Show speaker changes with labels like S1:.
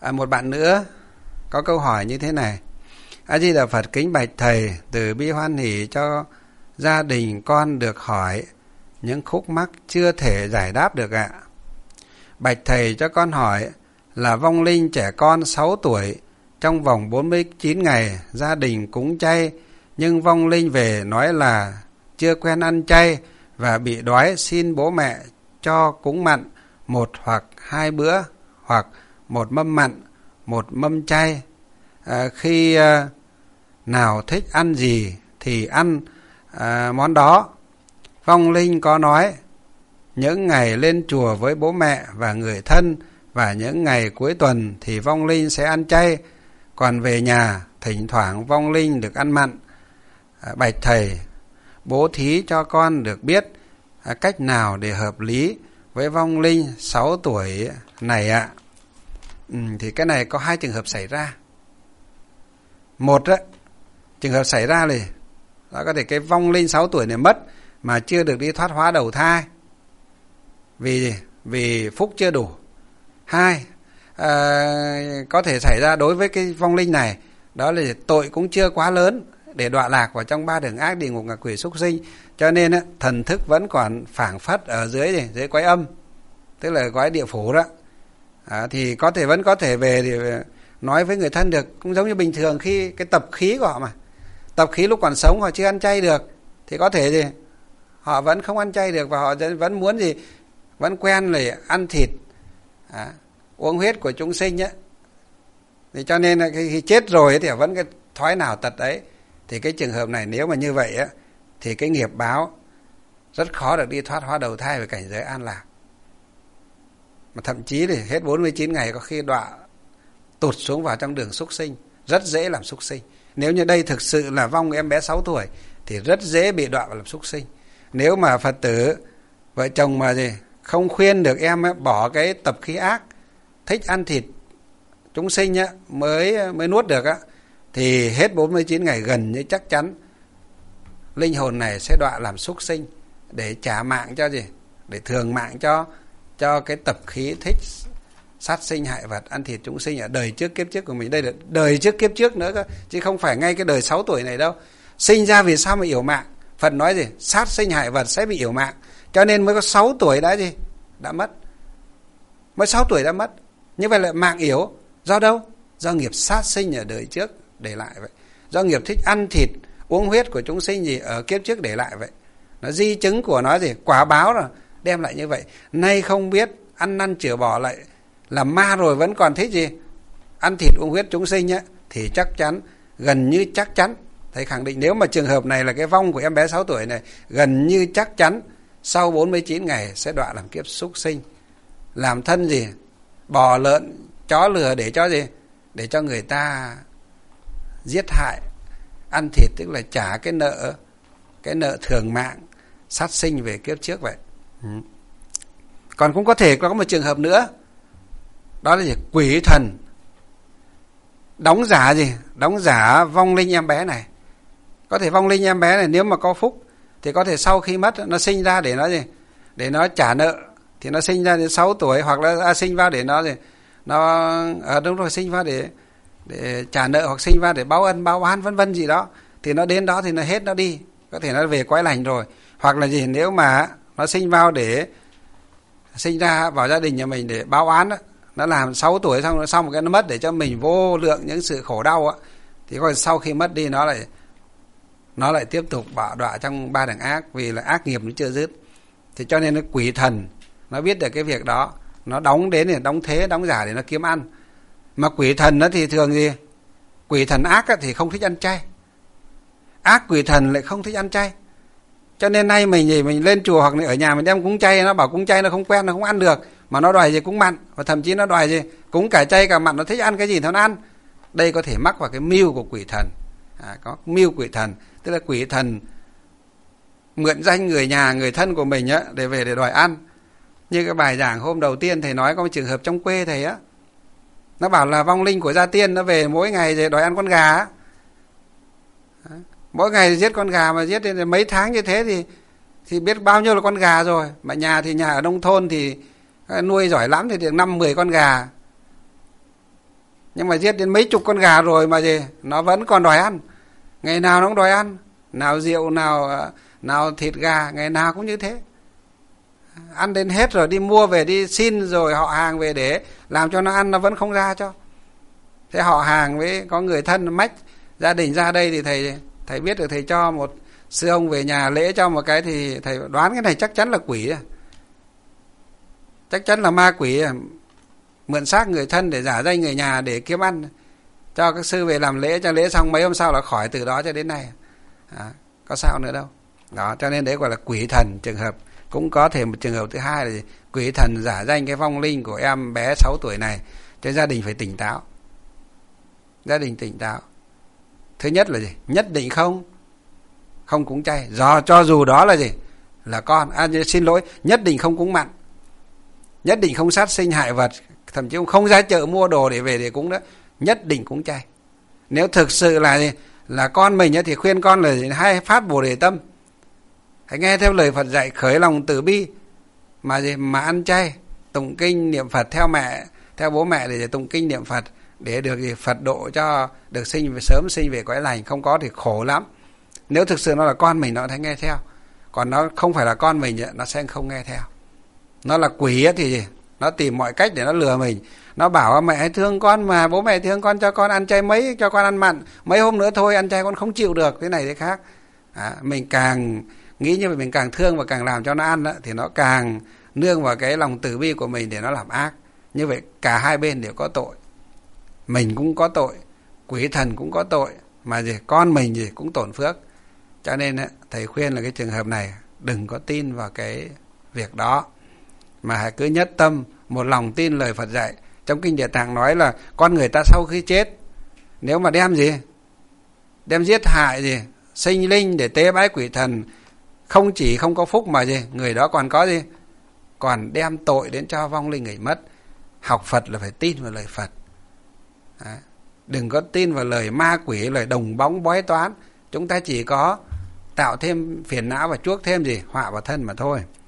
S1: Một bạn nữa có câu hỏi như thế này: A Di Đà Phật, kính bạch thầy, từ bi hoan hỷ cho gia đình con được hỏi những khúc mắc chưa thể giải đáp được ạ. Bạch thầy, cho con hỏi là vong linh trẻ con 6 tuổi trong vòng 49 ngày gia đình cúng chay, nhưng vong linh về nói là chưa quen ăn chay và bị đói, xin bố mẹ cho cúng mặn 1 hoặc 2 bữa, hoặc 1 mâm mặn 1 mâm chay. Khi nào thích ăn gì thì ăn món đó. Vong linh có nói những ngày lên chùa với bố mẹ và người thân và những ngày cuối tuần thì vong linh sẽ ăn chay, còn về nhà thỉnh thoảng vong linh được ăn mặn. Bạch thầy, bố thí cho con được biết cách nào để hợp lý với vong linh 6 tuổi này ạ. Thì cái này có 2 trường hợp xảy ra. Một á, trường hợp xảy ra thì đó, có thể cái vong linh 6 tuổi này mất mà chưa được đi thoát hóa đầu thai vì phúc chưa đủ. 2, có thể xảy ra đối với cái vong linh này, đó là tội cũng chưa quá lớn để đọa lạc vào trong 3 đường ác, địa ngục, ngạ quỷ, súc sinh, cho nên thần thức vẫn còn phảng phất ở dưới cõi âm, tức là cõi địa phủ đó. Thì vẫn có thể về thì nói với người thân được, cũng giống như bình thường khi cái tập khí của họ mà. Tập khí lúc còn sống họ chưa ăn chay được thì có thể họ vẫn không ăn chay được, và họ vẫn muốn vẫn quen là ăn thịt, uống huyết của chúng sinh á. Thì cho nên là khi chết rồi thì vẫn cái thói nào tật ấy. Thì cái trường hợp này nếu mà như vậy á thì cái nghiệp báo rất khó được đi thoát hóa đầu thai về cảnh giới an lạc. Mà thậm chí thì hết 49 ngày có khi đọa tụt xuống vào trong đường súc sinh, rất dễ làm súc sinh. Nếu như đây thực sự là vong em bé 6 tuổi thì rất dễ bị đọa vào làm súc sinh. Nếu mà Phật tử vợ chồng mà không khuyên được em bỏ cái tập khí ác, thích ăn thịt chúng sinh mới nuốt được thì hết 49 ngày gần như chắc chắn linh hồn này sẽ đọa làm súc sinh để trả mạng cho để thường mạng cho cái tập khí thích sát sinh hại vật, ăn thịt chúng sinh ở đời trước kiếp trước của mình. Đây là đời trước kiếp trước nữa cơ, chứ không phải ngay cái đời 6 tuổi này đâu. Sinh ra vì sao mà yểu mạng? Phật nói sát sinh hại vật sẽ bị yểu mạng, cho nên mới có 6 tuổi đã mất. Mới 6 tuổi đã mất. Như vậy là mạng yểu do đâu? Do nghiệp sát sinh ở đời trước để lại vậy. Do nghiệp thích ăn thịt uống huyết của chúng sinh ở kiếp trước để lại vậy. Nó di chứng của nó quả báo rồi đem lại như vậy. Nay không biết ăn năn chữa bỏ lại làm ma rồi vẫn còn thích ăn thịt uống huyết chúng sinh thì chắc chắn, gần như chắc chắn, thầy khẳng định nếu mà trường hợp này là cái vong của em bé 6 tuổi này, gần như chắc chắn sau 49 ngày sẽ đọa làm kiếp súc sinh, làm thân bò lợn chó lừa để cho người ta giết hại, ăn thịt, tức là trả cái nợ thường mạng sát sinh về kiếp trước vậy. Còn cũng có thể có một trường hợp nữa, đó là quỷ thần đóng giả vong linh em bé này. Có thể vong linh em bé này nếu mà có phúc thì có thể sau khi mất nó sinh ra để nó trả nợ, thì nó sinh ra đến 6 tuổi, hoặc là sinh vào để nó sinh vào để trả nợ, hoặc sinh vào để báo ân báo oán vân vân gì đó, thì nó đến đó thì nó hết, nó đi, có thể nó về cõi lành rồi. Hoặc là nếu mà nó sinh vào để sinh ra vào gia đình nhà mình để báo oán đó, nó làm 6 tuổi xong một cái nó mất để cho mình vô lượng những sự khổ đau thì coi sau khi mất đi nó lại tiếp tục đọa trong 3 đẳng ác, vì là ác nghiệp nó chưa dứt. Thì cho nên nó quỷ thần nó biết được cái việc đó, nó đóng thế đóng giả để nó kiếm ăn. Mà quỷ thần nó thì thường quỷ thần ác thì không thích ăn chay, ác quỷ thần lại không thích ăn chay. Cho nên nay mình lên chùa hoặc ở nhà mình đem cúng chay, nó bảo cúng chay nó không quen, nó không ăn được, mà nó đòi cúng mặn, và thậm chí nó đòi cúng cả chay cả mặn, nó thích ăn cái gì thì nó ăn. Đây có thể mắc vào cái mưu của quỷ thần. Có mưu quỷ thần, tức là quỷ thần mượn danh người nhà người thân của mình để về để đòi ăn. Như cái bài giảng hôm đầu tiên thầy nói có một trường hợp trong quê thầy nó bảo là vong linh của gia tiên nó về mỗi ngày đòi ăn con gà mỗi ngày giết con gà, mà giết đến mấy tháng như thế thì biết bao nhiêu là con gà rồi. Mà nhà ở nông thôn thì nuôi giỏi lắm thì được 5-10 con gà. Nhưng mà giết đến mấy chục con gà rồi mà gì nó vẫn còn đòi ăn, ngày nào nó cũng đòi ăn, nào rượu nào thịt gà, ngày nào cũng như thế. Ăn đến hết rồi đi mua về, đi xin rồi họ hàng về để làm cho nó ăn, nó vẫn không ra cho. Thế họ hàng với có người thân mách gia đình ra đây thì thầy biết được, thầy cho một sư ông về nhà lễ cho một cái thì thầy đoán cái này chắc chắn là quỷ, chắc chắn là ma quỷ mượn xác người thân để giả danh người nhà để kiếm ăn. Cho các sư về làm lễ, cho lễ xong mấy hôm sau là khỏi, từ đó cho đến nay có sao nữa đâu. Đó, cho nên đấy gọi là quỷ thần. Trường hợp cũng có thể một trường hợp thứ hai là gì? Quỷ thần giả danh cái vong linh của em bé 6 tuổi này. Cho gia đình phải tỉnh táo. Gia đình tỉnh táo. Thứ nhất là gì? Nhất định không cúng chay. Cho dù đó là gì? Là con. Xin lỗi, nhất định không cúng mặn. Nhất định không sát sinh hại vật. Thậm chí không ra chợ mua đồ để về để cúng đó. Nhất định cúng chay. Nếu thực sự là gì? Là con mình thì khuyên con là gì? Hay phát Bồ Đề tâm. Hãy nghe theo lời Phật dạy, khởi lòng từ bi. Mà ăn chay, tụng kinh niệm Phật theo mẹ, theo bố mẹ để tụng kinh niệm Phật để được Phật độ cho được sớm sinh về cõi lành. Không có thì khổ lắm. Nếu thực sự nó là con mình nó sẽ nghe theo. Còn nó không phải là con mình nó sẽ không nghe theo. Nó là quỷ thì nó tìm mọi cách để nó lừa mình. Nó bảo mẹ thương con mà, bố mẹ thương con, cho con ăn chay mấy, cho con ăn mặn mấy hôm nữa thôi, ăn chay con không chịu được, thế này thế khác. Mình càng nghĩ như vậy mình càng thương và càng làm cho nó ăn thì nó càng nương vào cái lòng từ bi của mình để nó làm ác. Như vậy cả hai bên đều có tội. Mình cũng có tội, quỷ thần cũng có tội, mà con mình cũng tổn phước. Cho nên thầy khuyên là cái trường hợp này đừng có tin vào cái việc đó, mà hãy cứ nhất tâm một lòng tin lời Phật dạy. Trong kinh Địa Tạng nói là con người ta sau khi chết, nếu mà đem giết hại sinh linh để tế bái quỷ thần, không chỉ không có phúc mà người đó còn có còn đem tội đến cho vong linh người mất. Học Phật là phải tin vào lời Phật. Đừng có tin vào lời ma quỷ, lời đồng bóng bói toán. Chúng ta chỉ có tạo thêm phiền não và chuốc thêm họa vào thân mà thôi.